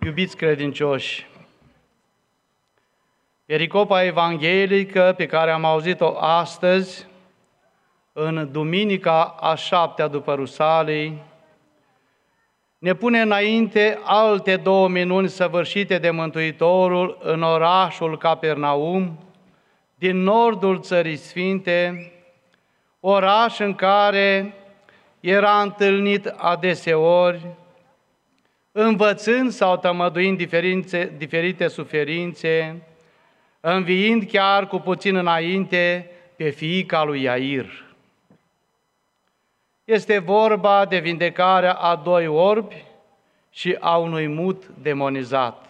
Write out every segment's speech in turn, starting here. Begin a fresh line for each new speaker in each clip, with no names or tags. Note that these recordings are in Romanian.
Iubiți credincioși, pericopa evanghelică pe care am auzit-o astăzi, în duminica a 7-a după Rusalii, ne pune înainte alte două minuni săvârșite de Mântuitorul în orașul Capernaum, din nordul Țării Sfinte, oraș în care era întâlnit adeseori, învățând sau tămăduind diferite suferințe, înviind chiar cu puțin înainte pe fiica lui Iair. Este vorba de vindecarea a doi orbi și a unui mut demonizat.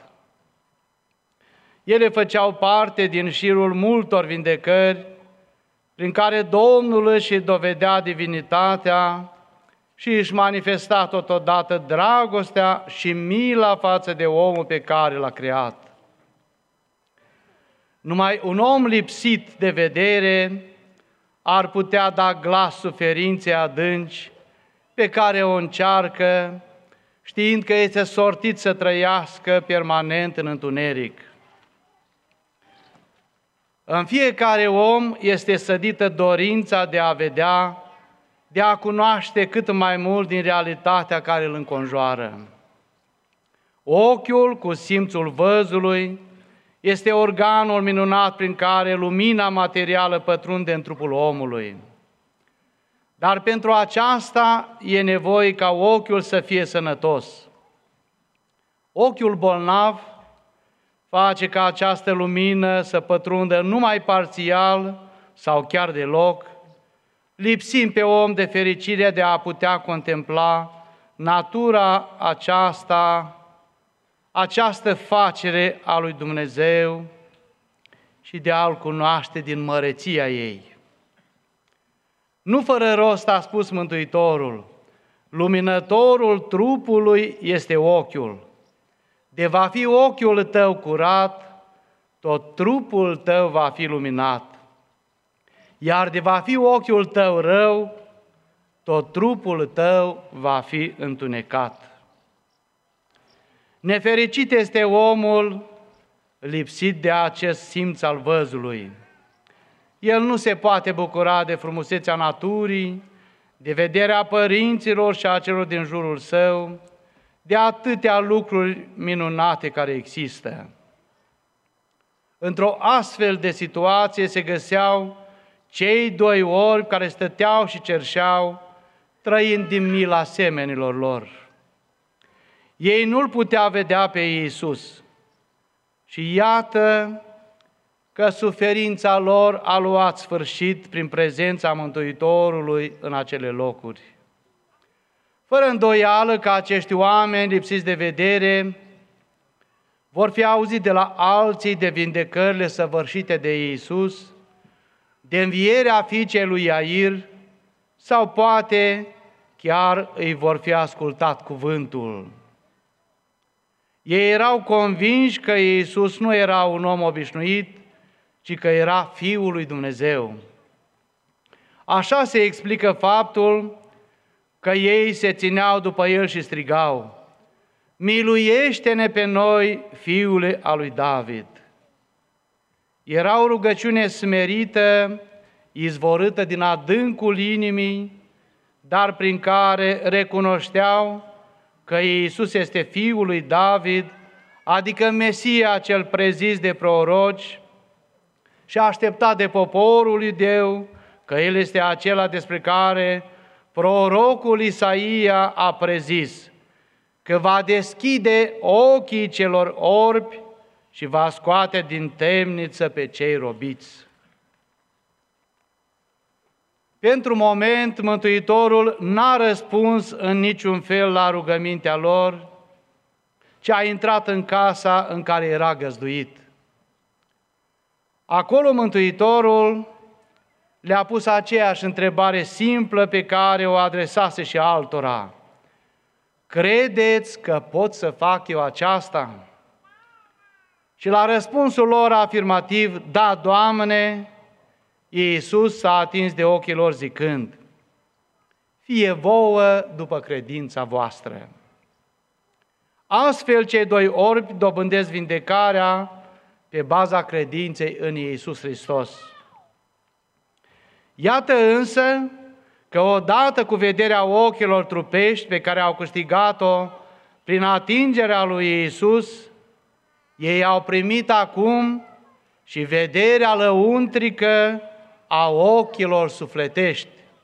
Ele făceau parte din șirul multor vindecări prin care Domnul își dovedea divinitatea și își manifesta totodată dragostea și mila față de omul pe care l-a creat. Numai un om lipsit de vedere ar putea da glas suferinței adânci pe care o încearcă, știind că este sortit să trăiască permanent în întuneric. În fiecare om este sădită dorința de a vedea, de a cunoaște cât mai mult din realitatea care îl înconjoară. Ochiul, cu simțul văzului, este organul minunat prin care lumina materială pătrunde în trupul omului. Dar pentru aceasta e nevoie ca ochiul să fie sănătos. Ochiul bolnav face ca această lumină să pătrundă numai parțial sau chiar deloc, lipsind pe om de fericirea de a putea contempla natura această facere a lui Dumnezeu și de a-L cunoaște din măreția ei. Nu fără rost a spus Mântuitorul, luminătorul trupului este ochiul. De va fi ochiul tău curat, tot trupul tău va fi luminat. Iar de va fi ochiul tău rău, tot trupul tău va fi întunecat. Nefericit este omul lipsit de acest simț al văzului. El nu se poate bucura de frumusețea naturii, de vederea părinților și a celor din jurul său, de atâtea lucruri minunate care există. Într-o astfel de situație se găseau cei doi orbi care stăteau și cerșeau, trăind din mila semenilor lor. Ei nu-L putea vedea pe Iisus și iată că suferința lor a luat sfârșit prin prezența Mântuitorului în acele locuri. Fără îndoială că acești oameni lipsiți de vedere vor fi auziți de la alții de vindecările săvârșite de Iisus, de învierea fiicei lui Iair, sau poate chiar îi vor fi ascultat cuvântul. Ei erau convinși că Iisus nu era un om obișnuit, ci că era Fiul lui Dumnezeu. Așa se explică faptul că ei se țineau după El și strigau, miluiește-ne pe noi, Fiule al lui David. Era o rugăciune smerită, izvorâtă din adâncul inimii, dar prin care recunoșteau că Iisus este Fiul lui David, adică Mesia cel prezis de proroci și așteptat de poporul iudeu, că El este acela despre care prorocul Isaia a prezis, că va deschide ochii celor orbi și va scoate din temniță pe cei robiți. Pentru moment, Mântuitorul n-a răspuns în niciun fel la rugămintea lor, ci a intrat în casa în care era găzduit. Acolo Mântuitorul le-a pus aceeași întrebare simplă pe care o adresase și altora. Credeți că pot să fac eu aceasta? Și la răspunsul lor afirmativ, da, Doamne, Iisus s-a atins de ochii lor zicând, fie vouă după credința voastră. Astfel, cei doi orbi dobândesc vindecarea pe baza credinței în Iisus Hristos. Iată însă că odată cu vederea ochilor trupești pe care au câștigat-o prin atingerea lui Iisus, ei au primit acum și vederea lăuntrică a ochilor sufletești.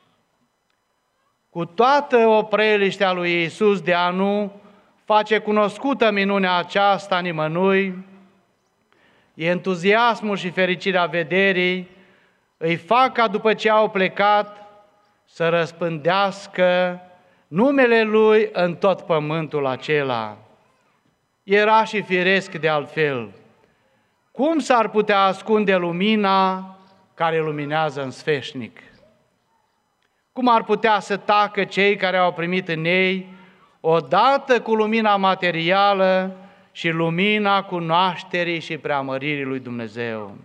Cu toată opreliștea lui Iisus de a nu face cunoscută minunea aceasta nimănui, entuziasmul și fericirea vederii îi fac ca după ce au plecat să răspândească numele Lui în tot pământul acela. Era și firesc de altfel. Cum s-ar putea ascunde lumina care luminează în sfeșnic? Cum ar putea să tacă cei care au primit în ei, odată cu lumina materială și lumina cunoașterii și preamăririi lui Dumnezeu?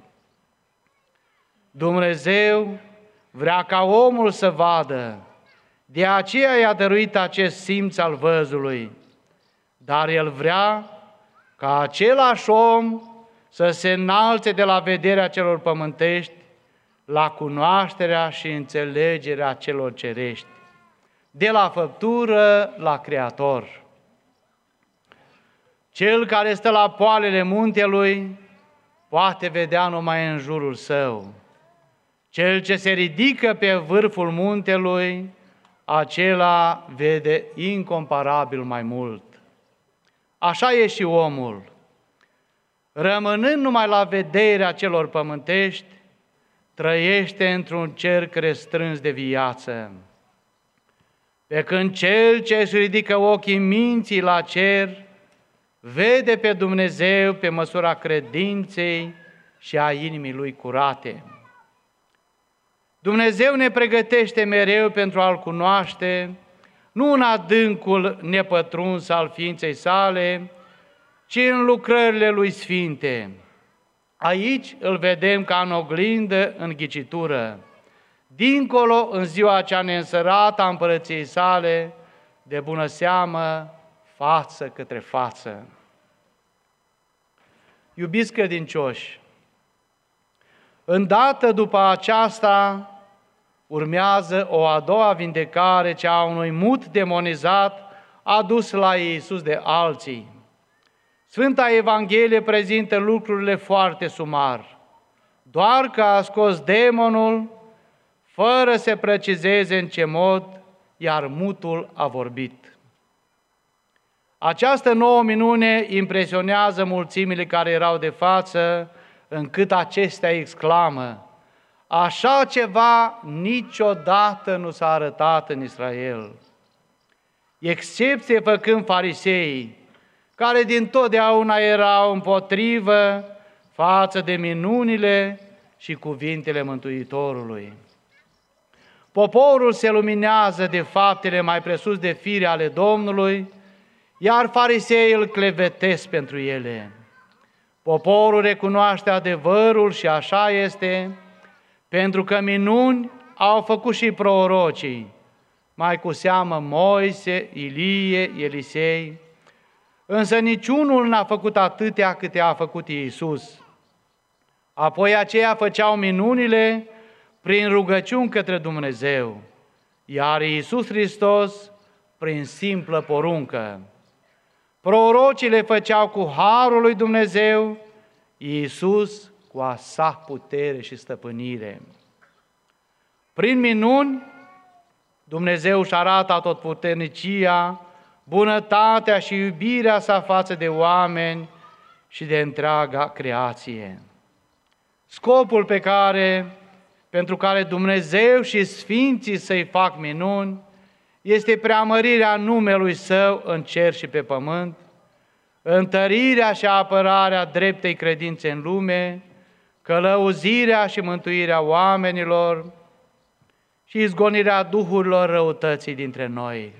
Dumnezeu vrea ca omul să vadă, de aceea i-a dăruit acest simț al văzului, dar El vrea ca același om să se înalțe de la vederea celor pământești la cunoașterea și înțelegerea celor cerești, de la făptură la Creator. Cel care stă la poalele muntelui poate vedea numai în jurul său. Cel ce se ridică pe vârful muntelui, acela vede incomparabil mai mult. Așa e și omul. Rămânând numai la vederea celor pământești, trăiește într-un cerc restrâns de viață. Pe când cel ce își ridică ochii minții la cer, vede pe Dumnezeu pe măsura credinței și a inimii lui curate. Dumnezeu ne pregătește mereu pentru a-L cunoaște, nu în adâncul nepătruns al ființei sale, ci în lucrările Lui sfinte. Aici îl vedem ca în oglindă, în ghicitură, dincolo, în ziua cea neînsărată a împărăției sale, de bună seamă, față către față. Iubiți credincioși, îndată după aceasta urmează o a doua vindecare, cea a unui mut demonizat adus la Iisus de alții. Sfânta Evanghelie prezintă lucrurile foarte sumar, doar că a scos demonul, fără să precizeze în ce mod, iar mutul a vorbit. Această nouă minune impresionează mulțimile care erau de față, încât acestea exclamă: așa ceva niciodată nu s-a arătat în Israel. Excepție făcând fariseii, care dintotdeauna erau împotrivă față de minunile și cuvintele Mântuitorului. Poporul se luminează de faptele mai presus de fire ale Domnului, iar fariseii îl clevetesc pentru ele. Poporul recunoaște adevărul și așa este, pentru că minuni au făcut și prorocii, mai cu seamă Moise, Ilie, Elisei, însă niciunul n-a făcut atâtea câte a făcut Iisus. Apoi aceia făceau minunile prin rugăciuni către Dumnezeu, iar Iisus Hristos prin simplă poruncă. Prorocii le făceau cu harul lui Dumnezeu, Iisus cu a sa putere și stăpânire. Prin minuni, Dumnezeu își arată atotputernicia, bunătatea și iubirea sa față de oameni și de întreaga creație. Scopul pentru care Dumnezeu și Sfinții să-i fac minuni este preamărirea numelui Său în cer și pe pământ, întărirea și apărarea dreptei credințe în lume, călăuzirea și mântuirea oamenilor și izgonirea duhurilor răutății dintre noi.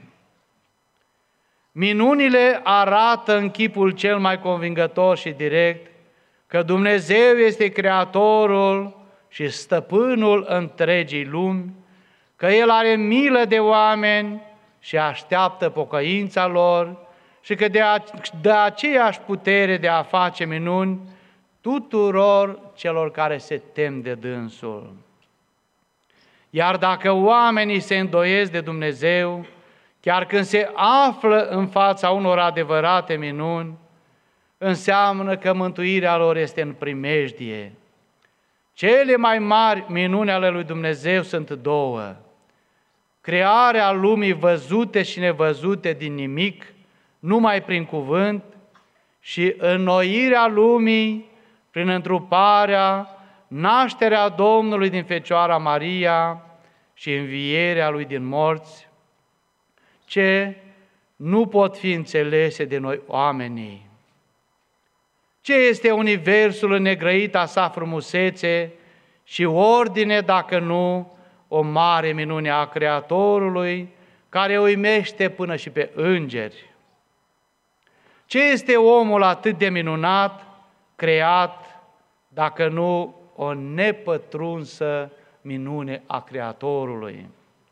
Minunile arată în chipul cel mai convingător și direct că Dumnezeu este Creatorul și Stăpânul întregii lumi, că El are milă de oameni și așteaptă pocăința lor și că dă aceeași putere de a face minuni tuturor celor care se tem de dânsul. Iar dacă oamenii se îndoiesc de Dumnezeu, chiar când se află în fața unor adevărate minuni, înseamnă că mântuirea lor este în primejdie. Cele mai mari minuni ale lui Dumnezeu sunt două: crearea lumii văzute și nevăzute din nimic, numai prin cuvânt, și înnoirea lumii prin întruparea, nașterea Domnului din Fecioara Maria și învierea Lui din morți, ce nu pot fi înțelese de noi oamenii. Ce este universul în negrăita sa frumusețe și ordine, dacă nu o mare minune a Creatorului, care uimește până și pe îngeri? Ce este omul atât de minunat, creat, dacă nu o nepătrunsă minune a Creatorului?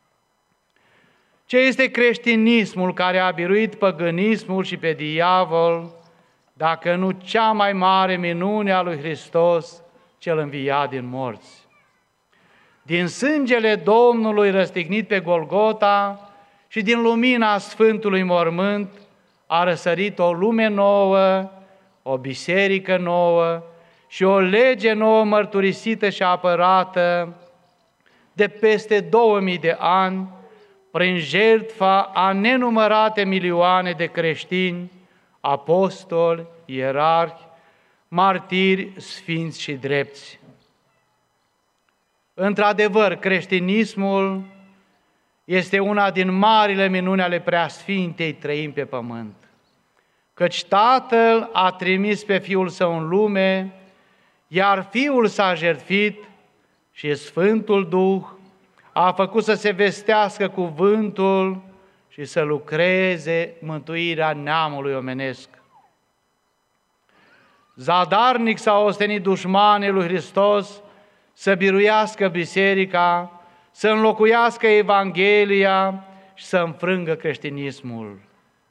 Ce este creștinismul care a biruit păgânismul și pe diavol, dacă nu cea mai mare minune a lui Hristos, cel înviat din morți? Din sângele Domnului răstignit pe Golgota și din lumina Sfântului Mormânt a răsărit o lume nouă, o biserică nouă și o lege nouă mărturisită și apărată de peste 2000 de ani, prin jertfa a nenumărate milioane de creștini, apostoli, ierarhi, martiri, sfinți și drepți. Într-adevăr, creștinismul este una din marile minuni ale Preasfintei Trăimi pe pământ, căci Tatăl a trimis pe Fiul Său în lume, iar Fiul s-a jertfit și Sfântul Duh a făcut să se vestească cuvântul și să lucreze mântuirea neamului omenesc. Zadarnic s-au ostenit dușmanii lui Hristos să biruiască biserica, să înlocuiască Evanghelia și să înfrângă creștinismul.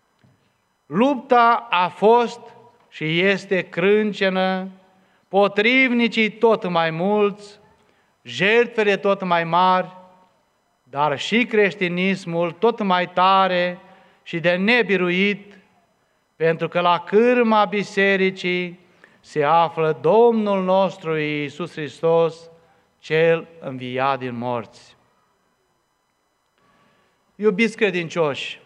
Lupta a fost și este crâncenă, potrivnicii tot mai mulți, jertfele tot mai mari, dar și creștinismul tot mai tare și de nebiruit, pentru că la cârma bisericii se află Domnul nostru Iisus Hristos, Cel înviat din morți. Iubiți credincioși,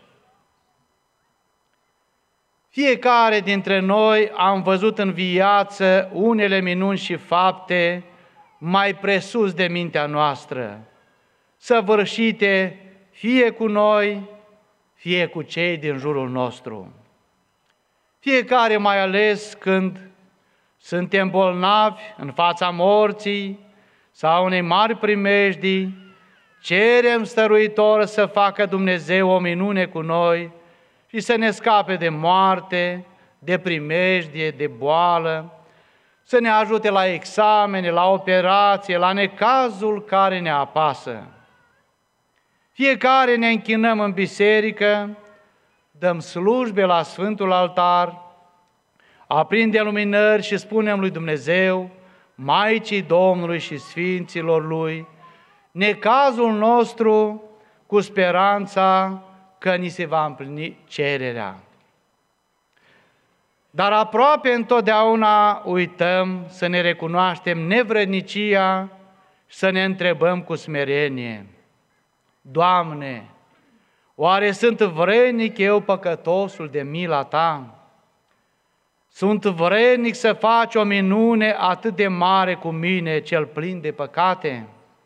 fiecare dintre noi am văzut în viață unele minuni și fapte mai presus de mintea noastră, săvârșite fie cu noi, fie cu cei din jurul nostru. Fiecare, mai ales când suntem bolnavi în fața morții sau unei mari primejdii, cerem stăruitor să facă Dumnezeu o minune cu noi și să ne scape de moarte, de primejdie, de boală, să ne ajute la examene, la operație, la necazul care ne apasă. Fiecare ne închinăm în biserică, dăm slujbe la Sfântul Altar, aprindem luminări și spunem lui Dumnezeu, Maicii Domnului și Sfinților Lui, necazul nostru cu speranța că ni se va împlini cererea. Dar aproape întotdeauna uităm să ne recunoaștem nevrednicia și să ne întrebăm cu smerenie: Doamne, oare sunt vrednic eu, păcătosul, de mila Ta? Sunt vrednic să faci o minune atât de mare cu mine, cel plin de păcate?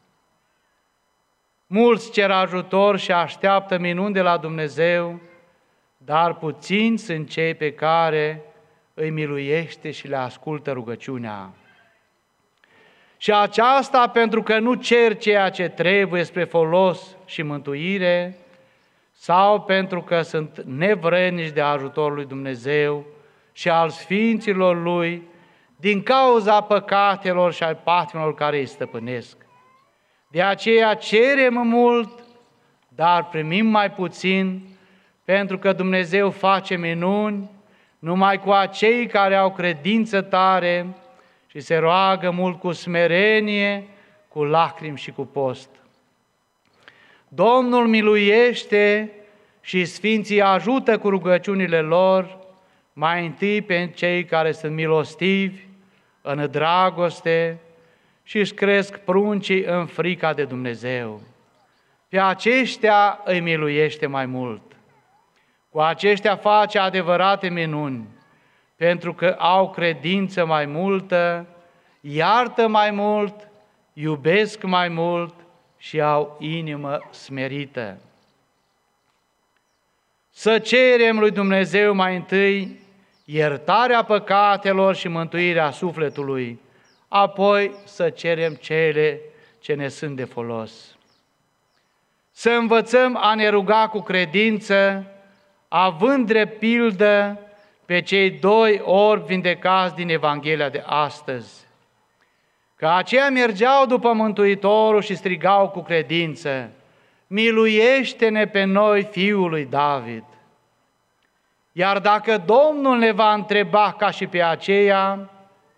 Mulți cer ajutor și așteaptă minuni de la Dumnezeu, dar puțini sunt cei pe care îi miluiește și le ascultă rugăciunea. Și aceasta pentru că nu cer ceea ce trebuie spre folos și mântuire, sau pentru că sunt nevrednici de ajutorul lui Dumnezeu și al Sfinților Lui, din cauza păcatelor și al patimilor care îi stăpânesc. De aceea cerem mult, dar primim mai puțin, pentru că Dumnezeu face minuni numai cu acei care au credință tare și se roagă mult cu smerenie, cu lacrimi și cu post. Domnul miluiește și sfinții ajută cu rugăciunile lor, mai întâi pe cei care sunt milostivi, în dragoste și își cresc pruncii în frica de Dumnezeu. Pe aceștia îi miluiește mai mult. Cu aceștia face adevărate minuni, pentru că au credință mai multă, iartă mai mult, iubesc mai mult și au inimă smerită. Să cerem lui Dumnezeu mai întâi iertarea păcatelor și mântuirea sufletului, apoi să cerem cele ce ne sunt de folos. Să învățăm a ne ruga cu credință, având drept pildă pe cei 2 orbi vindecați din Evanghelia de astăzi, că aceia mergeau după Mântuitorul și strigau cu credință: miluiește-ne pe noi, Fiul lui David. Iar dacă Domnul ne va întreba ca și pe aceea: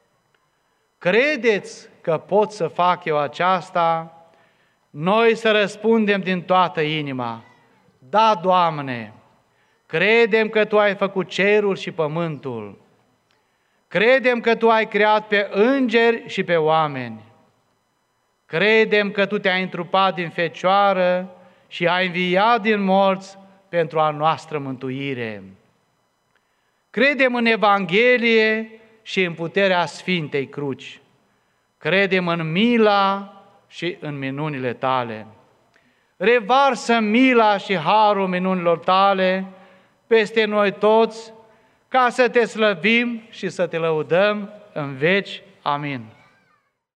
credeți că pot să fac eu aceasta? Noi să răspundem din toată inima: da, Doamne, credem că Tu ai făcut cerul și pământul, credem că Tu ai creat pe îngeri și pe oameni, credem că Tu te-ai întrupat din Fecioară și ai înviat din morți pentru a noastră mântuire. Credem în Evanghelie și în puterea Sfintei Cruci. Credem în mila și în minunile Tale. Revarsă mila și harul minunilor Tale peste noi toți, ca să Te slăvim și să Te lăudăm în veci. Amin.